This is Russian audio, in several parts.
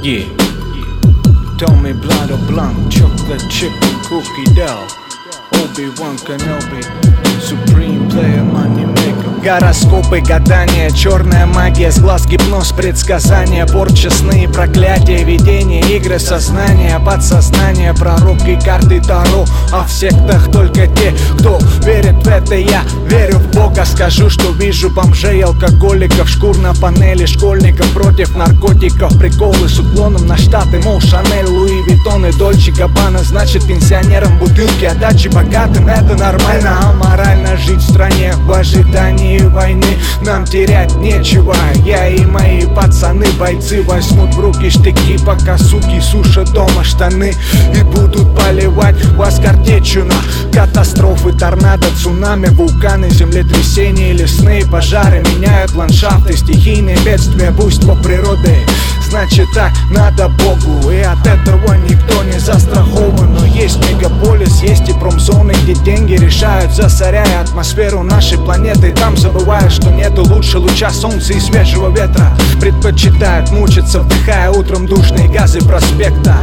Yeah. Tommy Blado Blanc, chocolate chip and cookie dough. Obi-Wan Kenobi, Supreme Player, Money Maker. Гороскопы, гадания, черная магия, с глаз гипноз, предсказания, порча, сны, проклятия, видения, игры сознания, подсознание, пророк и карты Таро. А в сектах только те, кто верит в это. Я верю в Бога, скажу, что вижу бомжей, алкоголиков, шкур на панели школьников против наркотиков, приколы с уклоном на штаты, мол, Шанель, Луи Виттон и Дольче Габбана. Значит, пенсионерам бутылки, а дачи богатым это нормально. Аморально жить в стране в ожидании войны, нам терять нечего. Я и мои пацаны, бойцы, возьмут в руки штыки, пока суки сушат дома штаны и будут поливать вас картечью на катастрофы, торнадо, цунами, вулканы, землетрясения, лесные пожары меняют ландшафты, стихийные бедствия, буйство природы. Значит, так надо Богу, и от этого никто не застрахован. Но есть мегаполис, есть и промзоны, где деньги решают, засоряя атмосферу нашей планеты. Там забывают, что нету лучше луча солнца и свежего ветра. Предпочитают мучиться, вдыхая утром душные газы проспекта.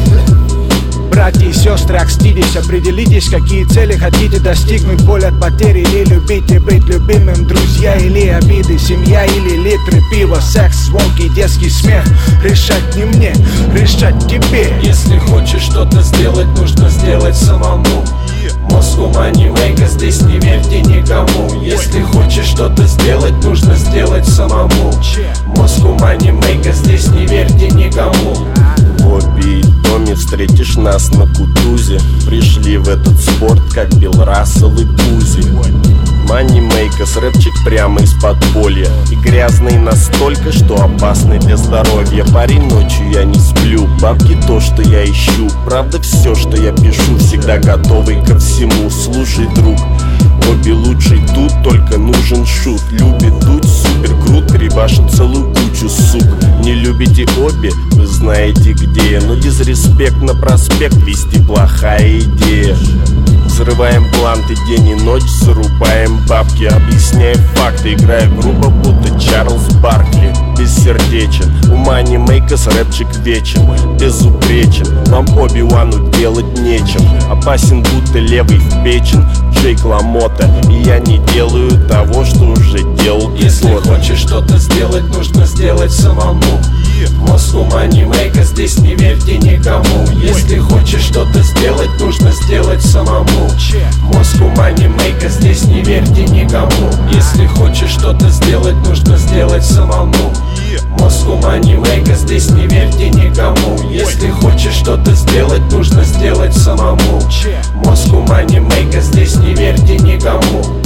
Братья и сестры, окститесь, определитесь, какие цели хотите достигнуть. Боль от потери или любить и быть любимым, друзья или обиды, семья или литры пива, секс, звонкий детский смех. Решать не мне, решать тебе. Если хочешь что-то сделать, нужно сделать самому. Moscow Money Maker, здесь не верьте никому. Если хочешь что-то сделать, нужно сделать самому. Moscow Money Maker, здесь не верьте никому. В Оби и Томе встретишь нас на Кутузе. Пришли в этот спорт, как Билл Рассел и Бузи. Money Makers, рэпчик прямо из подполья. И грязный настолько, что опасный для здоровья. Парень, ночью я не сплю, бабки то, что я ищу. Правда, все, что я пишу, всегда готовый ко всему. Слушай, друг, Оби лучший тут, только нужен шут. Любит дуть, супер крут, перебашен целую кучу сук. Не любите Оби, вы знаете где. Но дизреспект на проспект вести плохая идея. Взрываем бланты день и ночь, зарубаем бабки, объясняя факты, играя грубо, будто Чарльз Баркли. Бессердечен, у Money Makers рэпчик вечен, безупречен. Вам Оби-Вану делать нечем, опасен, будто левый в печень Джейк Ламота. И я не делаю того, что уже делал. Если хочешь что-то сделать, нужно сделать самому. Moscow Money Maker, здесь не верьте никому. Если хочешь что-то сделать, нужно сделать самому. Moscow Money Maker, здесь не верьте никому. Если хочешь что-то сделать, нужно сделать самому. Moscow Money Maker, здесь не верьте никому. Если хочешь что-то сделать, нужно сделать самому. Moscow Money Maker, здесь не верьте никому.